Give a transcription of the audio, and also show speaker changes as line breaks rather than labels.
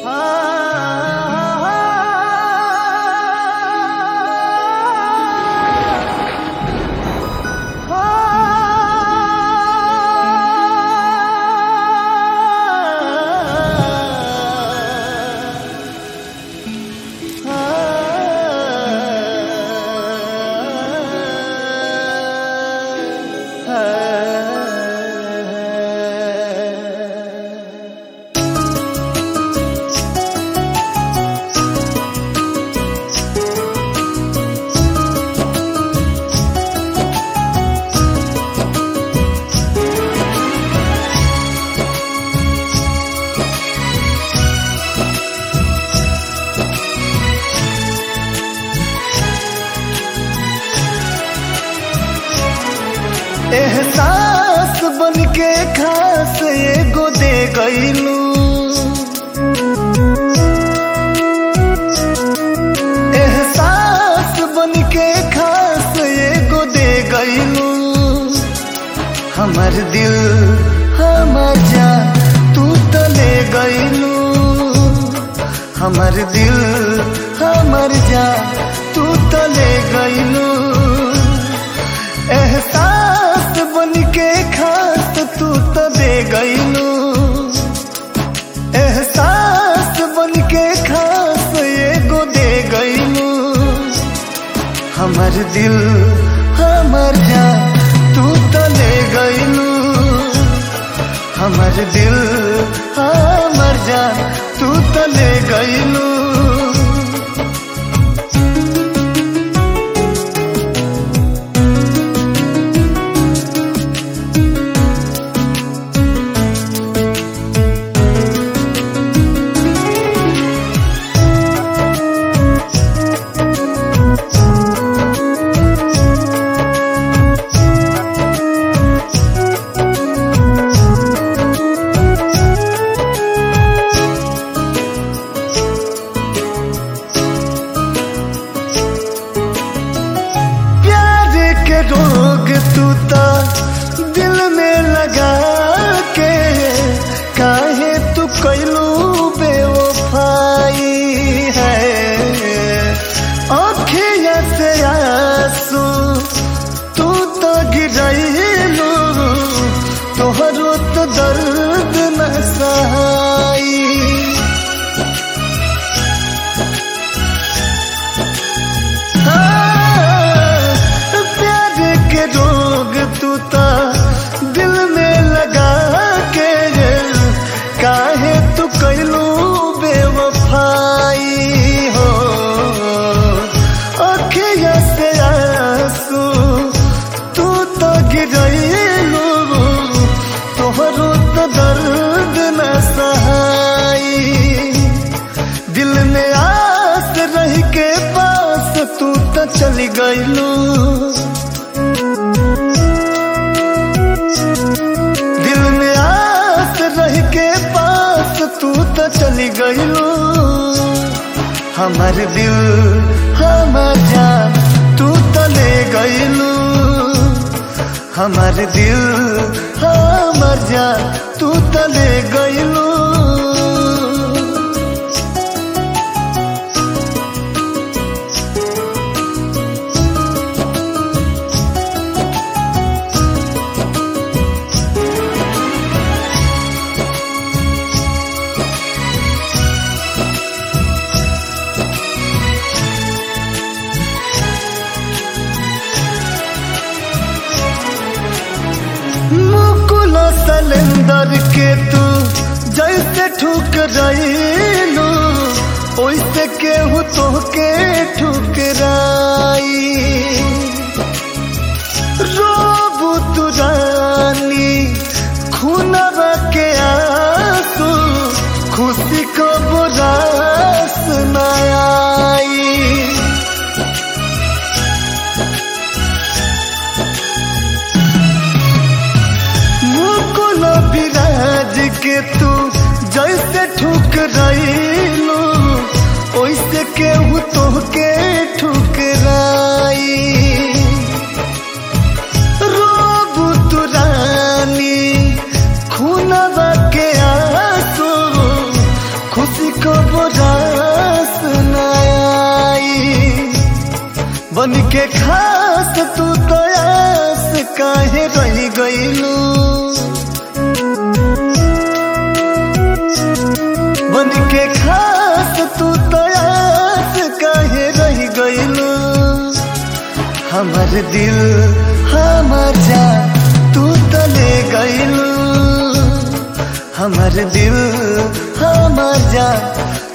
एहसास बनके खास एगो दे गईलू, एहसास बनके खास एगो दे गईलू। हमर दिल हमर जान तू तो ले गईलू, हमर दिल हमर जान तू तो ले गईलू। एहसास बनके खास तू तो दे गईलू, एहसास बनके खास एगो दे गईलू। हमर दिल हमर जान तू तो ले गईलू, हमर दिल हमर जान तू तो ले गईलू। रोग तू ता दिल में लगा के काहे तू कैलू बेवफाई है। आँखिया से आंसू तू तो गिरैलू, तोहरो तो दर्द न सहाई। रोग तू ता दिल में लगा के काहे तू कैलू बेवफाई हो। आँखिया से आंसू तू तो गिरैलू, तोहरो तो दर्द न सहाई। दिल में आस रह के पास तू तो चली गईलू, दिल में आस रह के पास तू तो चली गईलू। हमर दिल हमर जान तू तो ले गईलू, हमर दिल हमर जान तू तो ले गईलू। मुकुला सलेंदर के तू जैसे ठुकराइलू, ओइसे केहू तोहके ठुकराई। रोबू तू रानी खूनवा के आंसू, खुशी को बुरास न आई। विराज के तू जैसे ठुकराइलू, ओइसे केहू तोहके ठुकराई। रोबू तू रानी खूनवा के आंसू, खुशी को बन के खास तू तो आस काहे रही गईलू, बन के खास तू तो आस काहे रही गईलू। हमर दिल हमर जान तू तो ले गईलू, हमर दिल हमर जान